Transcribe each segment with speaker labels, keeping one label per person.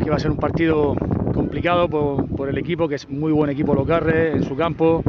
Speaker 1: va a ser un partido complicado por el equipo, que es muy buen equipo los Garres en su campo,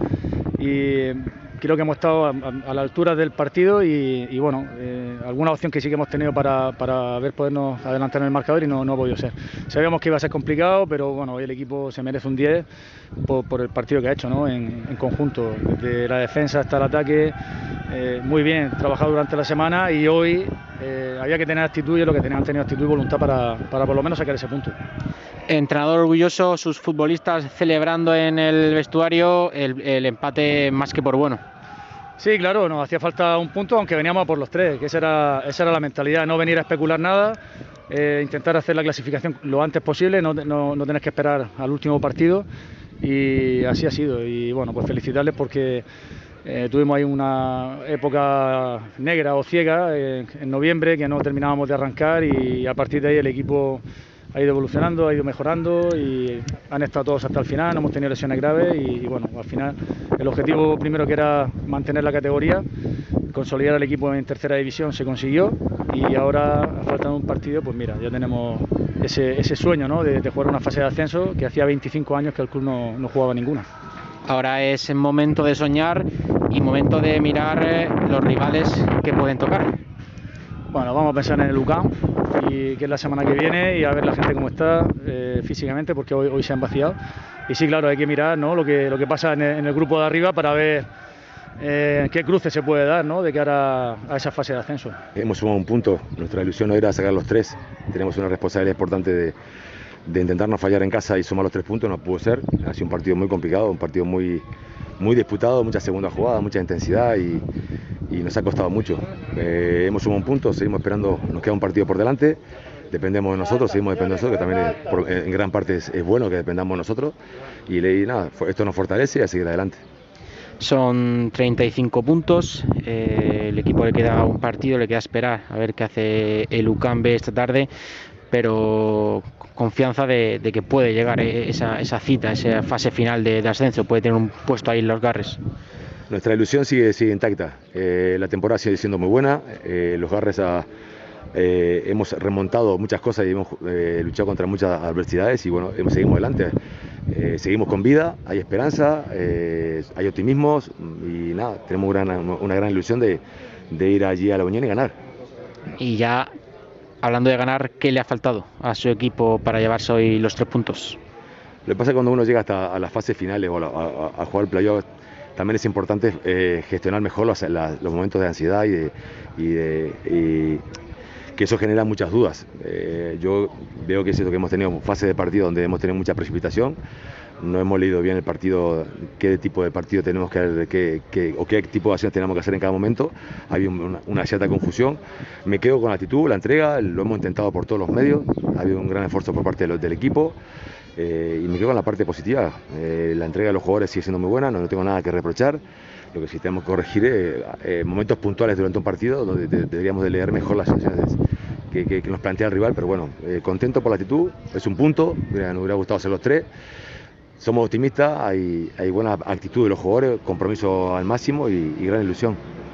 Speaker 1: y creo que hemos estado a la altura del partido y bueno, alguna opción que sí que hemos tenido para ver podernos adelantar en el marcador y no ha podido ser. Sabíamos que iba a ser complicado, pero bueno, hoy el equipo se merece un 10 por el partido que ha hecho, ¿no? En conjunto, desde la defensa hasta el ataque, muy bien trabajado durante la semana, y hoy había que tener actitud, y es lo que han tenido actitud y voluntad para por lo menos sacar ese punto.
Speaker 2: Entrenador orgulloso, sus futbolistas celebrando en el vestuario el empate más que por bueno.
Speaker 1: Sí, claro, nos hacía falta un punto, aunque veníamos a por los 3, que esa era la mentalidad, no venir a especular nada, intentar hacer la clasificación lo antes posible, no tener que esperar al último partido, y así ha sido. Y bueno, pues felicitarles porque tuvimos ahí una época negra o ciega en noviembre, que no terminábamos de arrancar, y a partir de ahí el equipo ha ido evolucionando, ha ido mejorando, y han estado todos hasta el final, no hemos tenido lesiones graves, y bueno, al final el objetivo primero, que era mantener la categoría, consolidar al equipo en tercera división, se consiguió, y ahora, a falta de un partido, pues mira, ya tenemos ese sueño, ¿no?, de jugar una fase de ascenso, que hacía 25 años que el club no jugaba ninguna.
Speaker 2: Ahora es el momento de soñar y momento de mirar los rivales que pueden tocar.
Speaker 1: Bueno, vamos a pensar en el UCAM, y que es la semana que viene, y a ver la gente cómo está físicamente, porque hoy se han vaciado. Y sí, claro, hay que mirar, ¿no?, lo que pasa en el grupo de arriba, para ver qué cruce se puede dar, ¿no?, de cara a esa fase de ascenso.
Speaker 3: Hemos sumado un punto, nuestra ilusión no era sacar los 3, tenemos una responsabilidad importante de intentar no fallar en casa y sumar los 3 puntos, no pudo ser. Ha sido un partido muy complicado, un partido muy disputado, muchas segundas jugadas, mucha intensidad, y nos ha costado mucho. Hemos sumado un punto, seguimos esperando, nos queda un partido por delante, dependemos de nosotros, seguimos dependiendo de nosotros, que también en gran parte es bueno que dependamos de nosotros, y nada, esto nos fortalece y a seguir adelante.
Speaker 2: Son 35 puntos, el equipo le queda un partido, le queda esperar a ver qué hace el UCAM B esta tarde, pero confianza de que puede llegar esa cita, esa fase final de ascenso, puede tener un puesto ahí en los Garres.
Speaker 3: Nuestra ilusión sigue intacta, la temporada sigue siendo muy buena, los Garres hemos remontado muchas cosas y hemos luchado contra muchas adversidades, y bueno, seguimos adelante, seguimos con vida, hay esperanza, hay optimismos, y nada, tenemos una gran ilusión de ir allí a la Unión y ganar.
Speaker 2: Y ya, hablando de ganar, ¿qué le ha faltado a su equipo para llevarse hoy los 3 puntos?
Speaker 3: Lo que pasa es que cuando uno llega hasta a las fases finales o a jugar el playoff, también es importante gestionar mejor los momentos de ansiedad y que eso genera muchas dudas. Yo veo que es cierto que hemos tenido fases de partido donde hemos tenido mucha precipitación, no hemos leído bien el partido, qué tipo de partido tenemos o qué tipo de acciones tenemos que hacer en cada momento. Ha habido una cierta confusión. Me quedo con la actitud, la entrega, lo hemos intentado por todos los medios, ha habido un gran esfuerzo por parte del equipo, y me quedo con la parte positiva. La entrega de los jugadores sigue siendo muy buena, no tengo nada que reprochar. Lo que sí tenemos que corregir es momentos puntuales durante un partido donde deberíamos de leer mejor las situaciones que nos plantea el rival, pero bueno, contento por la actitud, es un punto, nos hubiera gustado hacer los 3. Somos optimistas, hay buena actitud de los jugadores, compromiso al máximo y gran ilusión.